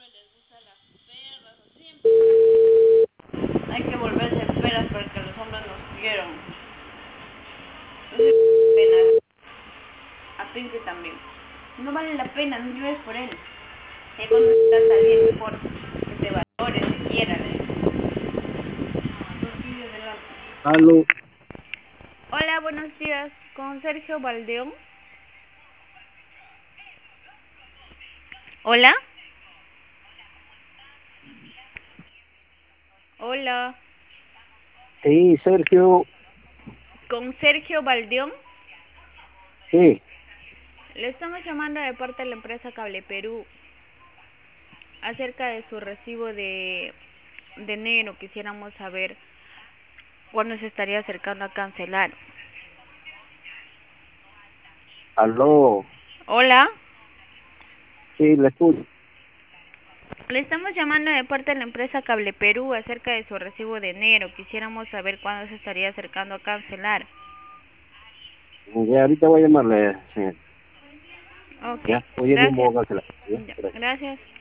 Hay que volverse esperas porque los hombres nos quieren. No se pena. A Pinky también. No vale la pena, no llores por él. Ya cuando estás alguien mejor, que te valore, te quiera, Aló, Hola, buenos días. Con Sergio Baldeón. Hola. Hola. sí, Sergio, Con Sergio Baldeón. sí, Le estamos llamando de parte de la empresa Cable Perú acerca de su recibo de enero. Quisiéramos saber cuándo se estaría acercando a cancelar. aló, Hola. sí, le escucho. Le estamos llamando de parte de la empresa Cable Perú acerca de su recibo de enero. Quisiéramos saber cuándo se estaría acercando a cancelar. Ya, ahorita voy a llamarle, señor. Ok, Ya, hoy mismo gracias. voy a cancelar. Ya, Ya, gracias. gracias.